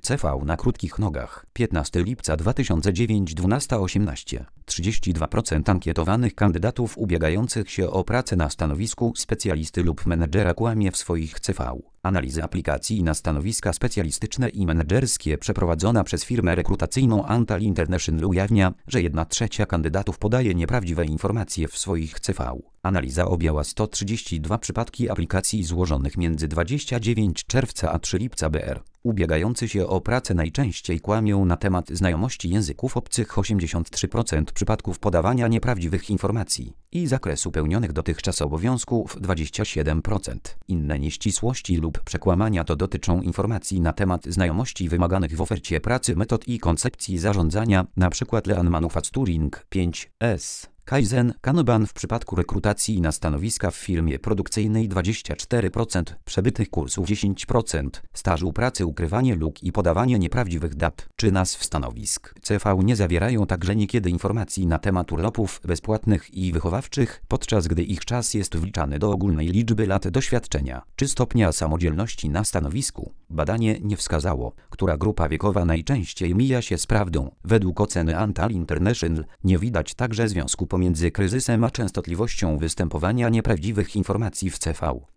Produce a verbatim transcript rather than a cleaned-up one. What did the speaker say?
C V na krótkich nogach. piętnastego lipca dwa tysiące dziewiątego, dwunasta osiemnaście. trzydzieści dwa procent ankietowanych kandydatów ubiegających się o pracę na stanowisku specjalisty lub menedżera kłamie w swoich C V. Analiza aplikacji na stanowiska specjalistyczne i menedżerskie przeprowadzona przez firmę rekrutacyjną Antal International ujawnia, że jedna trzecia kandydatów podaje nieprawdziwe informacje w swoich C V. Analiza objęła sto trzydzieści dwa przypadki aplikacji złożonych między dwudziestego dziewiątego czerwca a trzeciego lipca B R. Ubiegający się o pracę najczęściej kłamią na temat znajomości języków obcych, osiemdziesiąt trzy procent przypadków podawania nieprawdziwych informacji i zakresu pełnionych dotychczas obowiązków dwadzieścia siedem procent. Inne nieścisłości lub przekłamania to dotyczą informacji na temat znajomości wymaganych w ofercie pracy, metod i koncepcji zarządzania, np. Lean Manufacturing pięć S. Kaizen, Kanban w przypadku rekrutacji na stanowiska w firmie produkcyjnej dwadzieścia cztery procent, przebytych kursów dziesięć procent, stażu pracy, ukrywanie luk i podawanie nieprawdziwych dat czy nazw stanowisk. C V nie zawierają także niekiedy informacji na temat urlopów bezpłatnych i wychowawczych, podczas gdy ich czas jest wliczany do ogólnej liczby lat doświadczenia czy stopnia samodzielności na stanowisku. Badanie nie wskazało, która grupa wiekowa najczęściej mija się z prawdą. Według oceny Antal International nie widać także związku pomiędzy kryzysem a częstotliwością występowania nieprawdziwych informacji w C V.